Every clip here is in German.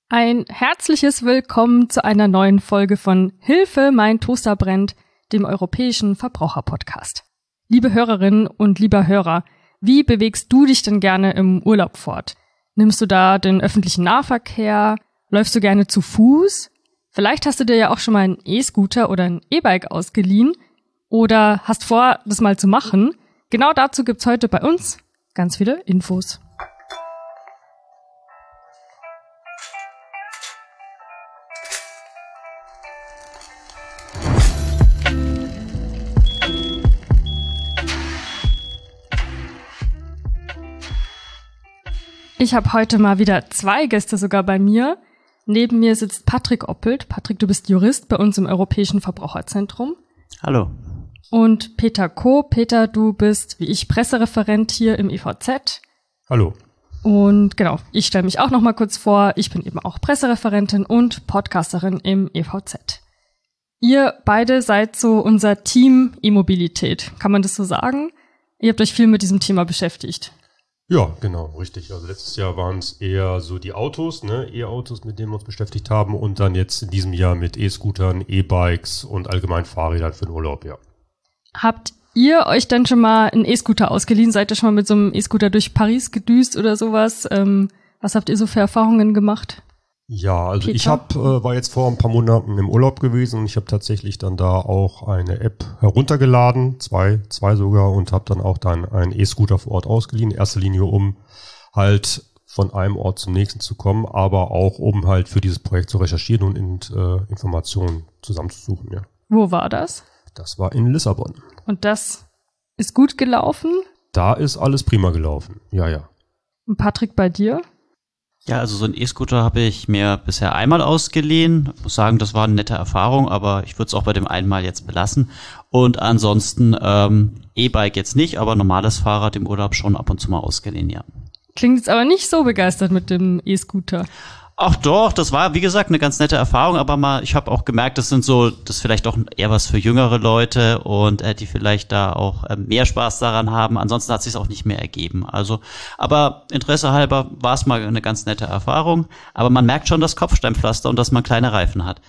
Ein herzliches Willkommen zu einer neuen Folge von Hilfe, mein Toaster brennt, dem europäischen Verbraucherpodcast. Liebe Hörerinnen und lieber Hörer, wie bewegst du dich denn gerne im Urlaub fort? Nimmst du da den öffentlichen Nahverkehr? Läufst du gerne zu Fuß? Vielleicht hast du dir ja auch schon mal einen E-Scooter oder ein E-Bike ausgeliehen oder hast vor, das mal zu machen. Genau dazu gibt's heute bei uns ganz viele Infos. Ich habe heute mal wieder 2 Gäste sogar bei mir. Neben mir sitzt Patrick Oppelt. Patrick, du bist Jurist bei uns im Europäischen Verbraucherzentrum. Hallo. Und Peter Koh. Peter, du bist, wie ich, Pressereferent hier im EVZ. Hallo. Und genau, ich stelle mich auch noch mal kurz vor. Ich bin eben auch Pressereferentin und Podcasterin im EVZ. Ihr beide seid so unser Team E-Mobilität. Kann man das so sagen? Ihr habt euch viel mit diesem Thema beschäftigt. Ja, genau, richtig. Also letztes Jahr waren es eher so die Autos, E-Autos, mit denen wir uns beschäftigt haben und dann jetzt in diesem Jahr mit E-Scootern, E-Bikes und allgemein Fahrrädern für den Urlaub, ja. Habt ihr euch denn schon mal einen E-Scooter ausgeliehen? Seid ihr schon mal mit so einem E-Scooter durch Paris gedüst oder sowas? Was habt ihr so für Erfahrungen gemacht? Ja, also Peter? ich war jetzt vor ein paar Monaten im Urlaub gewesen und ich habe tatsächlich dann da auch eine App heruntergeladen, zwei sogar, und habe dann auch einen E-Scooter vor Ort ausgeliehen. In erster Linie, um halt von einem Ort zum nächsten zu kommen, aber auch um halt für dieses Projekt zu recherchieren und Informationen zusammenzusuchen, ja. Wo war das? Das war in Lissabon. Und das ist gut gelaufen? Da ist alles prima gelaufen, ja. Und Patrick, bei dir? Ja, also so ein E-Scooter habe ich mir bisher einmal ausgeliehen. Ich muss sagen, das war eine nette Erfahrung, aber ich würde es auch bei dem einmal jetzt belassen. Und ansonsten E-Bike jetzt nicht, aber normales Fahrrad im Urlaub schon ab und zu mal ausgeliehen, ja. Klingt jetzt aber nicht so begeistert mit dem E-Scooter. Ach doch, das war, wie gesagt, eine ganz nette Erfahrung, aber ich habe auch gemerkt, das ist vielleicht auch eher was für jüngere Leute und die vielleicht da auch mehr Spaß daran haben. Ansonsten hat es sich auch nicht mehr ergeben. Also, aber Interesse halber war es mal eine ganz nette Erfahrung. Aber man merkt schon das Kopfsteinpflaster und dass man kleine Reifen hat.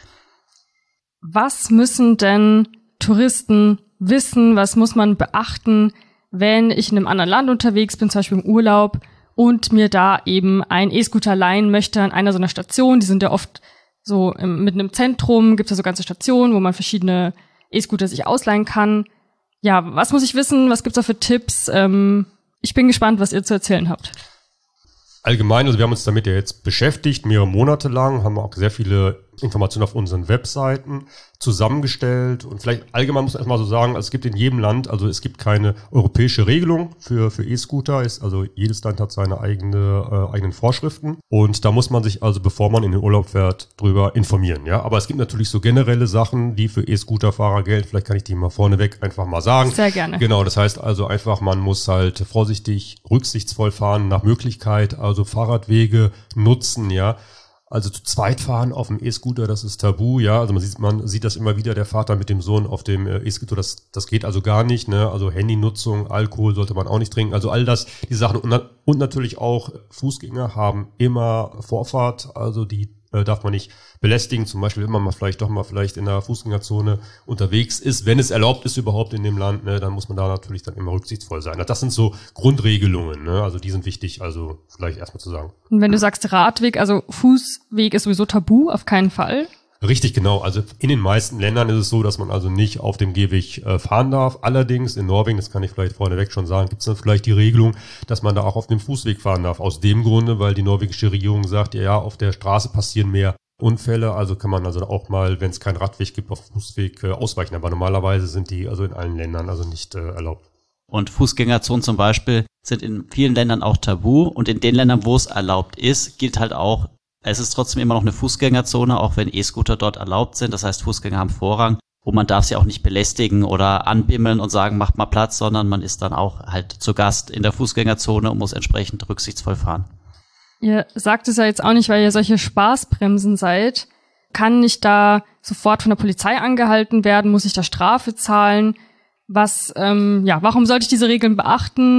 Was müssen denn Touristen wissen? Was muss man beachten, wenn ich in einem anderen Land unterwegs bin, zum Beispiel im Urlaub, und mir da eben ein E-Scooter leihen möchte an einer so einer Station? Die sind ja oft so mitten im Zentrum, gibt es ja so ganze Stationen, wo man verschiedene E-Scooter sich ausleihen kann. Ja, was muss ich wissen? Was gibt's da für Tipps? Ich bin gespannt, was ihr zu erzählen habt. Allgemein, also wir haben uns damit ja jetzt beschäftigt, mehrere Monate lang, haben auch sehr viele Informationen auf unseren Webseiten zusammengestellt und vielleicht allgemein muss man erstmal so sagen, also es gibt in jedem Land, also es gibt keine europäische Regelung für E-Scooter, also jedes Land hat seine eigenen Vorschriften und da muss man sich also, bevor man in den Urlaub fährt, drüber informieren, ja, aber es gibt natürlich so generelle Sachen, die für E-Scooter-Fahrer gelten, vielleicht kann ich die mal vorneweg einfach mal sagen. Sehr gerne. Genau, das heißt also einfach, man muss halt vorsichtig, rücksichtsvoll fahren, nach Möglichkeit, also Fahrradwege nutzen, ja. Also zu zweit fahren auf dem E-Scooter, das ist tabu, ja. Also man sieht das immer wieder, der Vater mit dem Sohn auf dem E-Scooter, das geht also gar nicht, ne. Also Handynutzung, Alkohol sollte man auch nicht trinken. Also all das, die Sachen und natürlich auch Fußgänger haben immer Vorfahrt, also die darf man nicht belästigen, zum Beispiel, wenn man vielleicht in der Fußgängerzone unterwegs ist, wenn es erlaubt ist überhaupt in dem Land, ne, dann muss man da natürlich dann immer rücksichtsvoll sein. Das sind so Grundregelungen, ne, also die sind wichtig, also vielleicht erstmal zu sagen. Und wenn du sagst Radweg, also Fußweg ist sowieso tabu, auf keinen Fall. Richtig, genau. Also in den meisten Ländern ist es so, dass man also nicht auf dem Gehweg fahren darf. Allerdings in Norwegen, das kann ich vielleicht vorneweg schon sagen, gibt es dann vielleicht die Regelung, dass man da auch auf dem Fußweg fahren darf. Aus dem Grunde, weil die norwegische Regierung sagt, ja, auf der Straße passieren mehr Unfälle. Also kann man also auch mal, wenn es keinen Radweg gibt, auf Fußweg ausweichen. Aber normalerweise sind die also in allen Ländern also nicht erlaubt. Und Fußgängerzonen zum Beispiel sind in vielen Ländern auch tabu und in den Ländern, wo es erlaubt ist, gilt halt auch, es ist trotzdem immer noch eine Fußgängerzone, auch wenn E-Scooter dort erlaubt sind. Das heißt, Fußgänger haben Vorrang. Und man darf sie auch nicht belästigen oder anbimmeln und sagen, macht mal Platz, sondern man ist dann auch halt zu Gast in der Fußgängerzone und muss entsprechend rücksichtsvoll fahren. Ihr sagt es ja jetzt auch nicht, weil ihr solche Spaßbremsen seid. Kann ich da sofort von der Polizei angehalten werden? Muss ich da Strafe zahlen? Warum sollte ich diese Regeln beachten?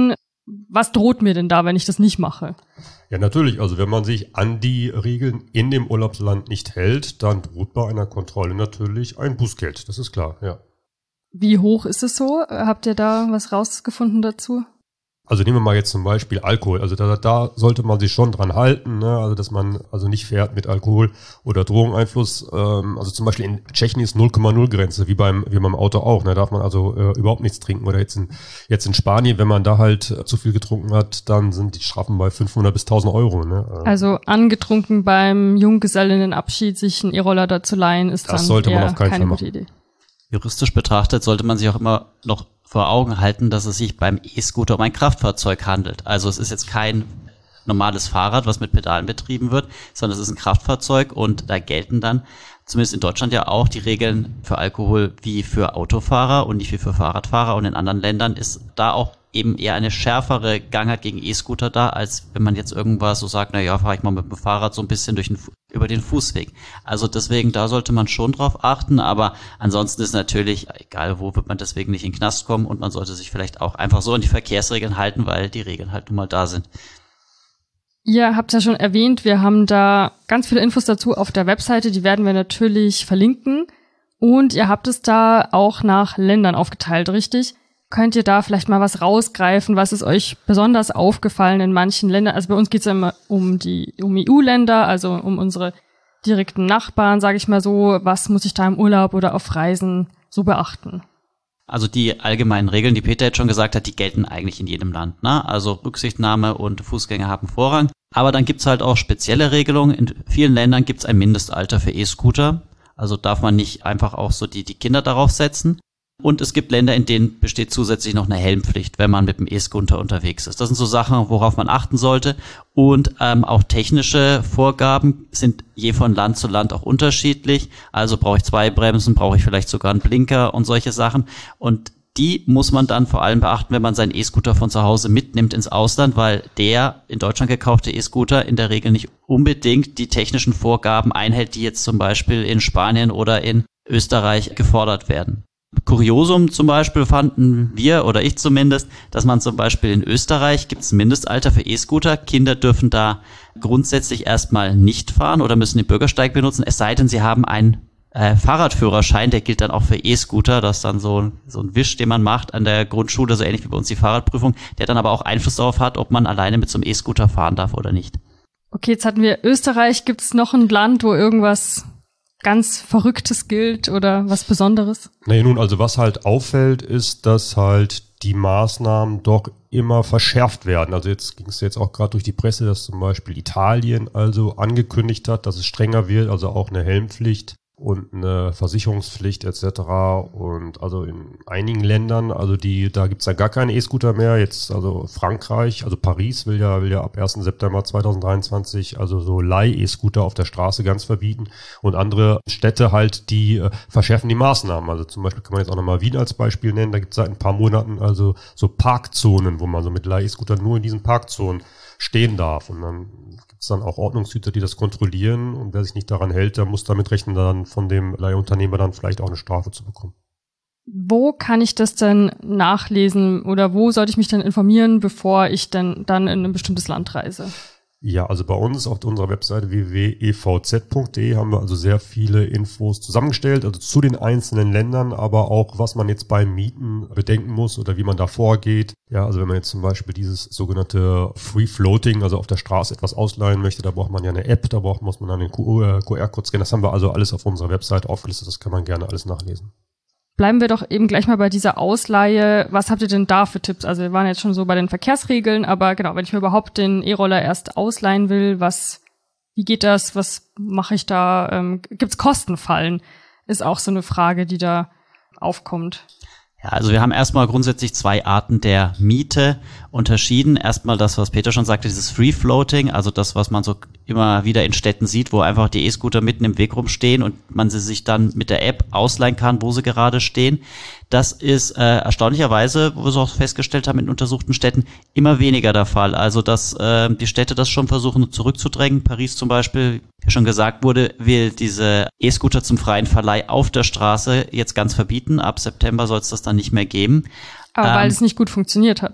was droht mir denn da, wenn ich das nicht mache? Ja, natürlich. Also wenn man sich an die Regeln in dem Urlaubsland nicht hält, dann droht bei einer Kontrolle natürlich ein Bußgeld. Das ist klar, ja. Wie hoch ist es so? Habt ihr da was rausgefunden dazu? Also nehmen wir mal jetzt zum Beispiel Alkohol. Also da sollte man sich schon dran halten, ne? Also dass man also nicht fährt mit Alkohol oder Drogeneinfluss. Also zum Beispiel in Tschechien ist 0,0 Grenze, wie beim Auto auch. Da darf man also überhaupt nichts trinken. Oder jetzt in Spanien, wenn man da halt zu viel getrunken hat, dann sind die Strafen bei 500 bis 1.000 Euro. Ne? Also angetrunken beim Junggesellinnenabschied sich einen E-Roller da zu leihen, ist das dann sollte man auf keinen Fall gute Idee. Juristisch betrachtet sollte man sich auch immer noch vor Augen halten, dass es sich beim E-Scooter um ein Kraftfahrzeug handelt. Also es ist jetzt kein normales Fahrrad, was mit Pedalen betrieben wird, sondern es ist ein Kraftfahrzeug und da gelten dann, zumindest in Deutschland ja auch, die Regeln für Alkohol wie für Autofahrer und nicht wie für Fahrradfahrer. Und in anderen Ländern ist da auch eben eher eine schärfere Gangart gegen E-Scooter da, als wenn man jetzt irgendwas so sagt, na ja, fahre ich mal mit dem Fahrrad so ein bisschen über den Fußweg. Also deswegen, da sollte man schon drauf achten, aber ansonsten ist natürlich, egal wo, wird man deswegen nicht in den Knast kommen und man sollte sich vielleicht auch einfach so an die Verkehrsregeln halten, weil die Regeln halt nun mal da sind. Ihr habt ja schon erwähnt, wir haben da ganz viele Infos dazu auf der Webseite, die werden wir natürlich verlinken und ihr habt es da auch nach Ländern aufgeteilt, richtig? Könnt ihr da vielleicht mal was rausgreifen? Was ist euch besonders aufgefallen in manchen Ländern? Also bei uns geht es ja immer um EU-Länder, also um unsere direkten Nachbarn, sage ich mal so. Was muss ich da im Urlaub oder auf Reisen so beachten? Also die allgemeinen Regeln, die Peter jetzt schon gesagt hat, die gelten eigentlich in jedem Land, ne? Also Rücksichtnahme und Fußgänger haben Vorrang. Aber dann gibt's halt auch spezielle Regelungen. In vielen Ländern gibt's ein Mindestalter für E-Scooter. Also darf man nicht einfach auch so die Kinder darauf setzen. Und es gibt Länder, in denen besteht zusätzlich noch eine Helmpflicht, wenn man mit dem E-Scooter unterwegs ist. Das sind so Sachen, worauf man achten sollte. Und auch technische Vorgaben sind je von Land zu Land auch unterschiedlich. Also brauche ich 2 Bremsen, brauche ich vielleicht sogar einen Blinker und solche Sachen. Und die muss man dann vor allem beachten, wenn man seinen E-Scooter von zu Hause mitnimmt ins Ausland, weil der in Deutschland gekaufte E-Scooter in der Regel nicht unbedingt die technischen Vorgaben einhält, die jetzt zum Beispiel in Spanien oder in Österreich gefordert werden. Kuriosum zum Beispiel fanden wir, oder ich zumindest, dass man zum Beispiel in Österreich gibt es ein Mindestalter für E-Scooter. Kinder dürfen da grundsätzlich erstmal nicht fahren oder müssen den Bürgersteig benutzen, es sei denn, sie haben einen Fahrradführerschein, der gilt dann auch für E-Scooter. Das ist dann so ein Wisch, den man macht an der Grundschule, so ähnlich wie bei uns die Fahrradprüfung, der dann aber auch Einfluss darauf hat, ob man alleine mit so einem E-Scooter fahren darf oder nicht. Okay, jetzt hatten wir Österreich. Gibt es noch ein Land, wo irgendwas ganz Verrücktes gilt oder was Besonderes? Nee, nun, also was halt auffällt, ist, dass halt die Maßnahmen doch immer verschärft werden. Also jetzt ging es jetzt auch gerade durch die Presse, dass zum Beispiel Italien also angekündigt hat, dass es strenger wird, also auch eine Helmpflicht und eine Versicherungspflicht etc. Und also in einigen Ländern, also da gibt's ja gar keine E-Scooter mehr. Jetzt also Frankreich, also Paris will ja ab 1. September 2023 also so Leih-E-Scooter auf der Straße ganz verbieten. Und andere Städte halt, die verschärfen die Maßnahmen. Also zum Beispiel kann man jetzt auch nochmal Wien als Beispiel nennen. Da gibt's seit ein paar Monaten also so Parkzonen, wo man so mit Leih-E-Scooter nur in diesen Parkzonen stehen darf. Und dann gibt es dann auch Ordnungshüter, die das kontrollieren. Und wer sich nicht daran hält, der muss damit rechnen, dann von dem Leihunternehmer dann vielleicht auch eine Strafe zu bekommen. Wo kann ich das denn nachlesen oder wo sollte ich mich denn informieren, bevor ich denn dann in ein bestimmtes Land reise? Ja, also bei uns auf unserer Webseite www.evz.de haben wir also sehr viele Infos zusammengestellt, also zu den einzelnen Ländern, aber auch, was man jetzt beim Mieten bedenken muss oder wie man da vorgeht. Ja, also wenn man jetzt zum Beispiel dieses sogenannte Free Floating, also auf der Straße etwas ausleihen möchte, da braucht man ja eine App, muss man dann den QR-Code scannen. Das haben wir also alles auf unserer Webseite aufgelistet, das kann man gerne alles nachlesen. Bleiben wir doch eben gleich mal bei dieser Ausleihe. Was habt ihr denn da für Tipps? Also wir waren jetzt schon so bei den Verkehrsregeln, aber genau, wenn ich mir überhaupt den E-Roller erst ausleihen will, wie geht das? Was mache ich da? Gibt's Kostenfallen? Ist auch so eine Frage, die da aufkommt. Ja, also wir haben erstmal grundsätzlich 2 Arten der Miete unterschieden. Erstmal das, was Peter schon sagte, dieses Free Floating, also das, was man so immer wieder in Städten sieht, wo einfach die E-Scooter mitten im Weg rumstehen und man sie sich dann mit der App ausleihen kann, wo sie gerade stehen. Das ist erstaunlicherweise, wo wir es auch festgestellt haben in untersuchten Städten, immer weniger der Fall. Also dass die Städte das schon versuchen zurückzudrängen. Paris zum Beispiel, wie schon gesagt wurde, will diese E-Scooter zum freien Verleih auf der Straße jetzt ganz verbieten. Ab September soll es das dann nicht mehr geben. Aber weil es nicht gut funktioniert hat.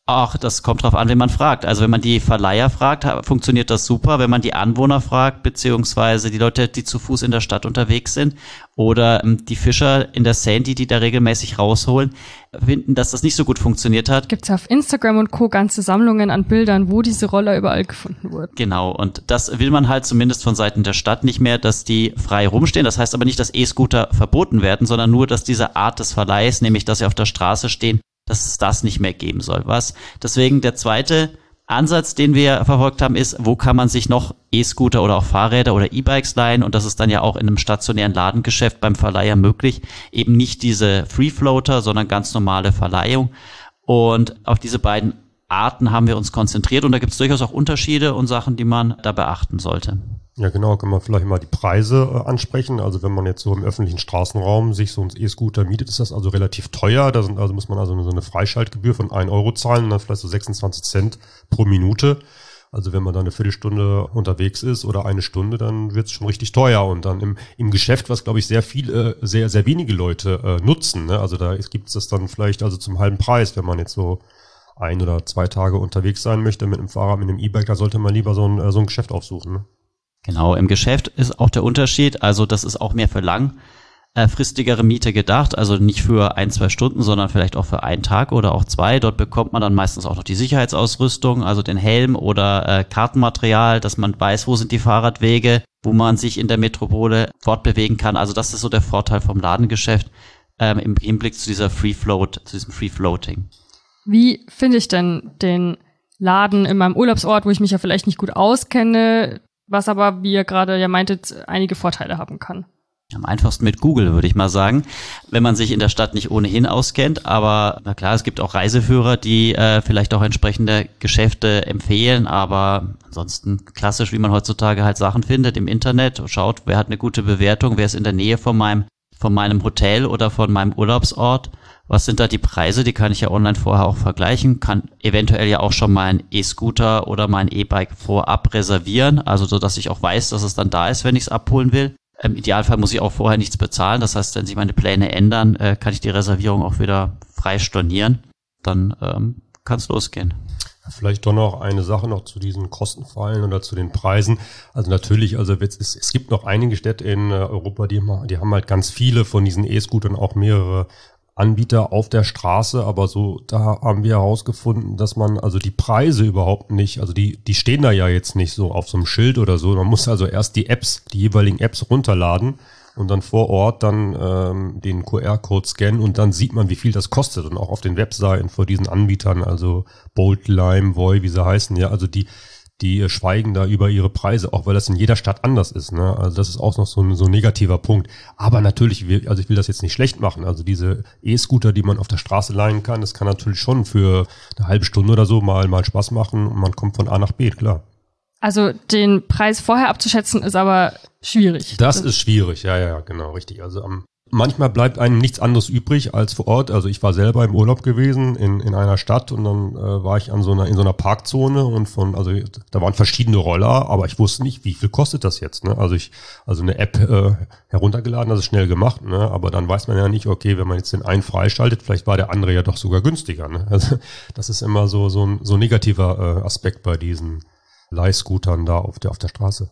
Ach, das kommt drauf an, wen man fragt. Also wenn man die Verleiher fragt, funktioniert das super. Wenn man die Anwohner fragt, beziehungsweise die Leute, die zu Fuß in der Stadt unterwegs sind oder die Fischer in der Sandy, die da regelmäßig rausholen, finden, dass das nicht so gut funktioniert hat. Gibt's ja auf Instagram und Co. ganze Sammlungen an Bildern, wo diese Roller überall gefunden wurden. Genau, und das will man halt zumindest von Seiten der Stadt nicht mehr, dass die frei rumstehen. Das heißt aber nicht, dass E-Scooter verboten werden, sondern nur, dass diese Art des Verleihs, nämlich dass sie auf der Straße stehen, dass es das nicht mehr geben soll. Deswegen der zweite Ansatz, den wir verfolgt haben, ist, wo kann man sich noch E-Scooter oder auch Fahrräder oder E-Bikes leihen, und das ist dann ja auch in einem stationären Ladengeschäft beim Verleiher möglich, eben nicht diese Free-Floater, sondern ganz normale Verleihung, und auf diese beiden Arten haben wir uns konzentriert, und da gibt es durchaus auch Unterschiede und Sachen, die man da beachten sollte. Ja, genau, kann man vielleicht mal die Preise ansprechen. Also wenn man jetzt so im öffentlichen Straßenraum sich so einen E-Scooter mietet, ist das also relativ teuer. Muss man also so eine Freischaltgebühr von 1 Euro zahlen und dann vielleicht so 26 Cent pro Minute. Also wenn man da eine Viertelstunde unterwegs ist oder eine Stunde, dann wird es schon richtig teuer. Und dann im Geschäft, was glaube ich sehr wenige Leute nutzen, ne? Also da gibt es das dann vielleicht also zum halben Preis, wenn man jetzt so 1 oder 2 Tage unterwegs sein möchte mit einem Fahrrad, mit einem E-Bike, da sollte man lieber so ein Geschäft aufsuchen, ne? Genau, im Geschäft ist auch der Unterschied, also das ist auch mehr für langfristigere Miete gedacht, also nicht für 1-2 Stunden, sondern vielleicht auch für 1 Tag oder auch 2. Dort bekommt man dann meistens auch noch die Sicherheitsausrüstung, also den Helm oder Kartenmaterial, dass man weiß, wo sind die Fahrradwege, wo man sich in der Metropole fortbewegen kann. Also das ist so der Vorteil vom Ladengeschäft im Hinblick zu diesem Free-Floating. Wie finde ich denn den Laden in meinem Urlaubsort, wo ich mich ja vielleicht nicht gut auskenne, was aber, wie ihr gerade ja meintet, einige Vorteile haben kann? Am einfachsten mit Google, würde ich mal sagen, wenn man sich in der Stadt nicht ohnehin auskennt. Aber na klar, es gibt auch Reiseführer, die vielleicht auch entsprechende Geschäfte empfehlen. Aber ansonsten klassisch, wie man heutzutage halt Sachen findet im Internet, schaut, wer hat eine gute Bewertung, wer ist in der Nähe von meinem Hotel oder von meinem Urlaubsort. Was sind da die Preise? Die kann ich ja online vorher auch vergleichen, kann eventuell ja auch schon meinen E-Scooter oder mein E-Bike vorab reservieren, also so, dass ich auch weiß, dass es dann da ist, wenn ich es abholen will. Im Idealfall muss ich auch vorher nichts bezahlen, das heißt, wenn sich meine Pläne ändern, kann ich die Reservierung auch wieder frei stornieren. Dann kann es losgehen. Vielleicht doch noch eine Sache noch zu diesen Kostenfallen oder zu den Preisen. Also natürlich, also es gibt noch einige Städte in Europa, die haben halt ganz viele von diesen E-Scootern, auch mehrere Anbieter auf der Straße, aber so, da haben wir herausgefunden, dass man also die Preise überhaupt nicht, also die stehen da ja jetzt nicht so auf so einem Schild oder so. Man muss also erst die jeweiligen Apps runterladen und dann vor Ort dann den QR-Code scannen und dann sieht man, wie viel das kostet. Und auch auf den Webseiten vor diesen Anbietern, also Bolt, Lime, Voi, wie sie heißen, ja, also die schweigen da über ihre Preise, auch weil das in jeder Stadt anders ist, ne? Also das ist auch noch so ein negativer Punkt. Aber natürlich, ich will das jetzt nicht schlecht machen. Also diese E-Scooter, die man auf der Straße leihen kann, das kann natürlich schon für eine halbe Stunde oder so mal Spaß machen und man kommt von A nach B, klar. Also den Preis vorher abzuschätzen ist aber schwierig. Das ist schwierig, ja, genau, richtig. Also manchmal bleibt einem nichts anderes übrig als vor Ort. Also ich war selber im Urlaub gewesen in einer Stadt und dann war ich in so einer Parkzone und da waren verschiedene Roller, aber ich wusste nicht, wie viel kostet das jetzt, ne? Also eine App heruntergeladen, das ist schnell gemacht, ne? Aber dann weiß man ja nicht, okay, wenn man jetzt den einen freischaltet, vielleicht war der andere ja doch sogar günstiger, ne? Also das ist immer so ein negativer Aspekt bei diesen Leihscootern da auf der Straße.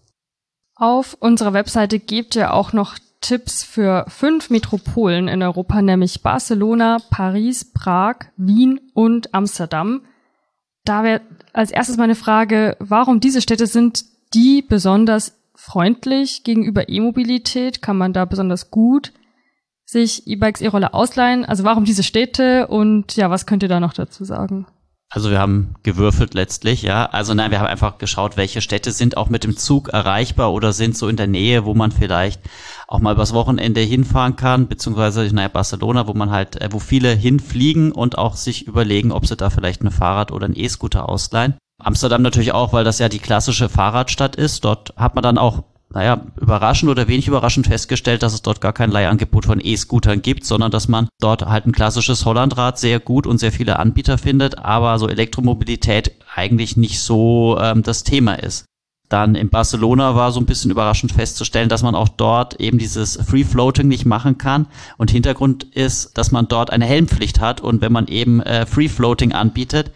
Auf unserer Webseite gebt ihr auch noch Tipps für 5 Metropolen in Europa, nämlich Barcelona, Paris, Prag, Wien und Amsterdam. Da wäre als erstes meine Frage, warum diese Städte sind die besonders freundlich gegenüber E-Mobilität? Kann man da besonders gut sich E-Bikes, E-Roller ausleihen? Also warum diese Städte und ja, was könnt ihr da noch dazu sagen? Also wir haben gewürfelt letztlich, ja. Also nein, wir haben einfach geschaut, welche Städte sind auch mit dem Zug erreichbar oder sind so in der Nähe, wo man vielleicht auch mal übers Wochenende hinfahren kann, beziehungsweise Barcelona, wo viele hinfliegen und auch sich überlegen, ob sie da vielleicht ein Fahrrad oder ein E-Scooter ausleihen. Amsterdam natürlich auch, weil das ja die klassische Fahrradstadt ist. Dort hat man dann auch überraschend oder wenig überraschend festgestellt, dass es dort gar kein Leihangebot von E-Scootern gibt, sondern dass man dort halt ein klassisches Hollandrad sehr gut und sehr viele Anbieter findet, aber so Elektromobilität eigentlich nicht so das Thema ist. Dann in Barcelona war so ein bisschen überraschend festzustellen, dass man auch dort eben dieses Free-Floating nicht machen kann. Und Hintergrund ist, dass man dort eine Helmpflicht hat und wenn man eben Free-Floating anbietet,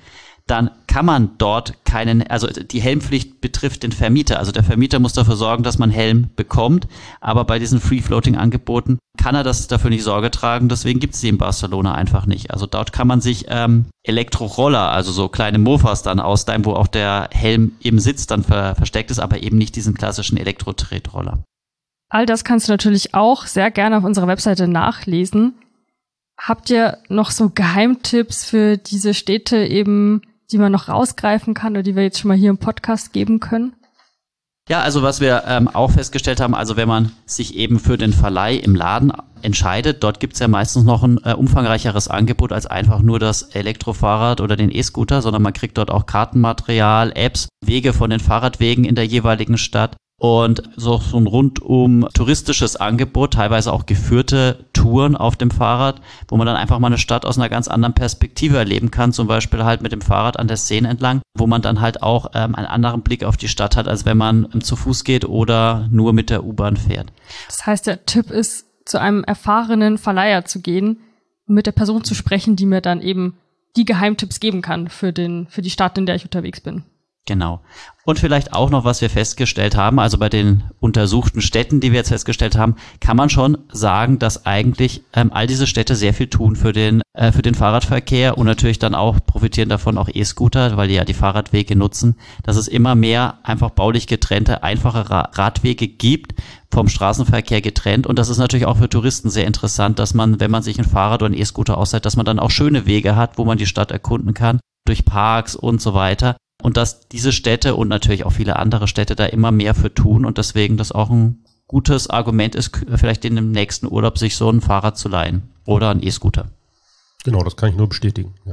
dann kann man dort also die Helmpflicht betrifft den Vermieter. Also der Vermieter muss dafür sorgen, dass man Helm bekommt, aber bei diesen Free-Floating-Angeboten kann er dafür nicht Sorge tragen, deswegen gibt es die in Barcelona einfach nicht. Also dort kann man sich Elektroroller, also so kleine Mofas dann ausleihen, wo auch der Helm im Sitz dann versteckt ist, aber eben nicht diesen klassischen Elektro-Tretroller. All das kannst du natürlich auch sehr gerne auf unserer Webseite nachlesen. Habt ihr noch so Geheimtipps für diese Städte eben, die man noch rausgreifen kann oder die wir jetzt schon mal hier im Podcast geben können? Ja, also was wir auch festgestellt haben, also wenn man sich eben für den Verleih im Laden entscheidet, dort gibt's ja meistens noch ein umfangreicheres Angebot als einfach nur das Elektrofahrrad oder den E-Scooter, sondern man kriegt dort auch Kartenmaterial, Apps, Wege von den Fahrradwegen in der jeweiligen Stadt. Und so ein rundum touristisches Angebot, teilweise auch geführte Touren auf dem Fahrrad, wo man dann einfach mal eine Stadt aus einer ganz anderen Perspektive erleben kann, zum Beispiel halt mit dem Fahrrad an der Seine entlang, wo man dann halt auch einen anderen Blick auf die Stadt hat, als wenn man zu Fuß geht oder nur mit der U-Bahn fährt. Das heißt, der Tipp ist, zu einem erfahrenen Verleiher zu gehen und mit der Person zu sprechen, die mir dann eben die Geheimtipps geben kann für die Stadt, in der ich unterwegs bin. Genau. Und vielleicht auch noch, was wir festgestellt haben, also bei den untersuchten Städten, die wir jetzt festgestellt haben, kann man schon sagen, dass eigentlich all diese Städte sehr viel tun für den Fahrradverkehr und natürlich dann auch profitieren davon auch E-Scooter, weil die ja die Fahrradwege nutzen, dass es immer mehr einfach baulich getrennte, einfache Radwege gibt, vom Straßenverkehr getrennt. Und das ist natürlich auch für Touristen sehr interessant, dass man, wenn man sich ein Fahrrad oder ein E-Scooter ausleiht, dass man dann auch schöne Wege hat, wo man die Stadt erkunden kann, durch Parks und so weiter. Und dass diese Städte und natürlich auch viele andere Städte da immer mehr für tun und deswegen das auch ein gutes Argument ist, vielleicht in dem nächsten Urlaub sich so ein Fahrrad zu leihen oder ein E-Scooter. Genau, das kann ich nur bestätigen, ja.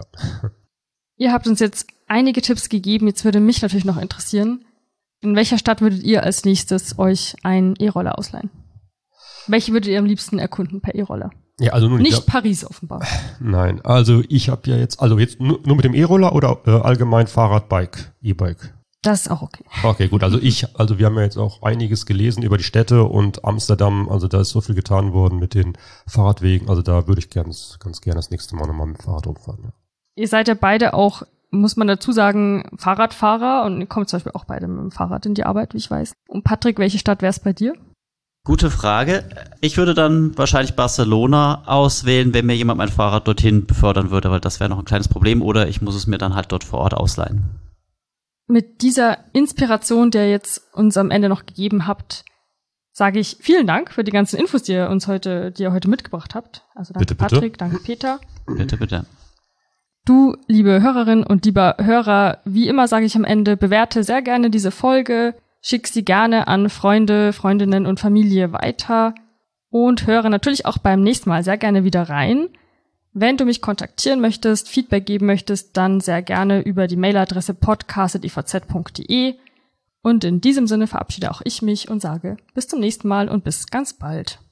Ihr habt uns jetzt einige Tipps gegeben, jetzt würde mich natürlich noch interessieren, in welcher Stadt würdet ihr als nächstes euch einen E-Roller ausleihen? Welche würdet ihr am liebsten erkunden per E-Roller? Ja, also nun, nicht Paris offenbar. Nein, also ich habe ja jetzt nur mit dem E-Roller oder allgemein Fahrrad, Bike, E-Bike? Das ist auch okay. Okay, gut, also wir haben ja jetzt auch einiges gelesen über die Städte und Amsterdam, also da ist so viel getan worden mit den Fahrradwegen, also da würde ich ganz gerne das nächste Mal nochmal mit dem Fahrrad rumfahren, ja. Ihr seid ja beide auch, muss man dazu sagen, Fahrradfahrer und ihr kommt zum Beispiel auch beide mit dem Fahrrad in die Arbeit, wie ich weiß. Und Patrick, welche Stadt wäre es bei dir? Gute Frage. Ich würde dann wahrscheinlich Barcelona auswählen, wenn mir jemand mein Fahrrad dorthin befördern würde, weil das wäre noch ein kleines Problem oder ich muss es mir dann halt dort vor Ort ausleihen. Mit dieser Inspiration, der ihr jetzt uns am Ende noch gegeben habt, sage ich vielen Dank für die ganzen Infos, die ihr heute mitgebracht habt. Also danke bitte. Patrick, danke Peter. Bitte. Du, liebe Hörerinnen und lieber Hörer, wie immer sage ich am Ende, bewerte sehr gerne diese Folge, schick sie gerne an Freunde, Freundinnen und Familie weiter und höre natürlich auch beim nächsten Mal sehr gerne wieder rein. Wenn du mich kontaktieren möchtest, Feedback geben möchtest, dann sehr gerne über die Mailadresse podcast@ivz.de. Und in diesem Sinne verabschiede auch ich mich und sage bis zum nächsten Mal und bis ganz bald.